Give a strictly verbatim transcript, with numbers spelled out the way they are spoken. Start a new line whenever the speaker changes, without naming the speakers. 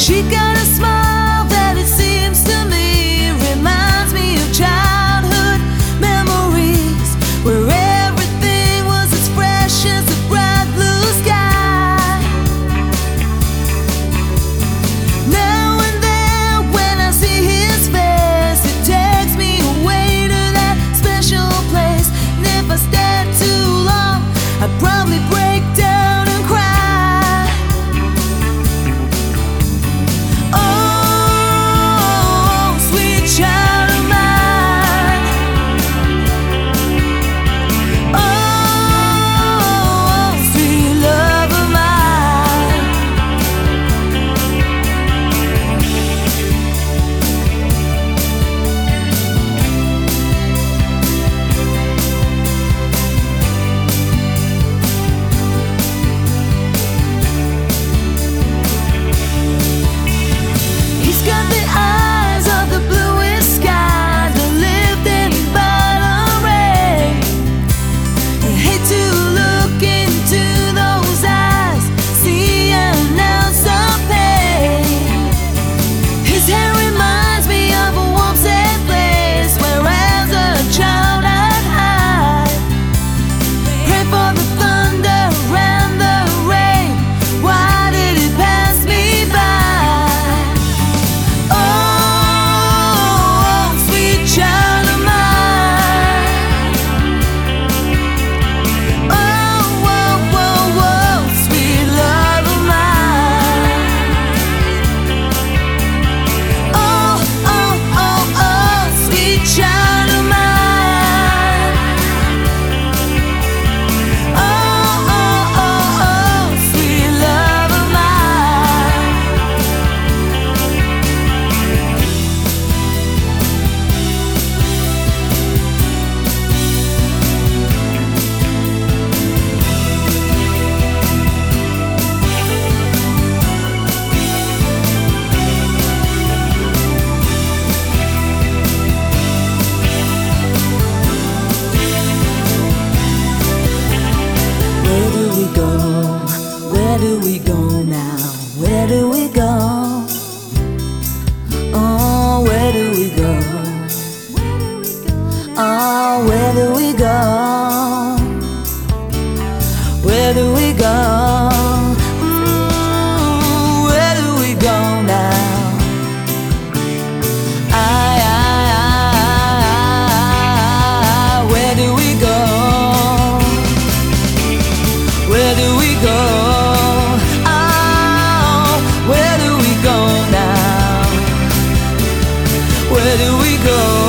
She got a smile that it seems to me reminds me of childhood memories, where everything was as fresh as the bright blue sky. Now and then when I see his face, it takes me away to that special place. And if I stay too long, I'd probably break down and cry. Where do we go now? Where do we go? Oh, where do we go? Oh, where do we go? Where do we go? Mm, where do we go now? I, I, I, I, where do we go? Where do we go? Where do we go?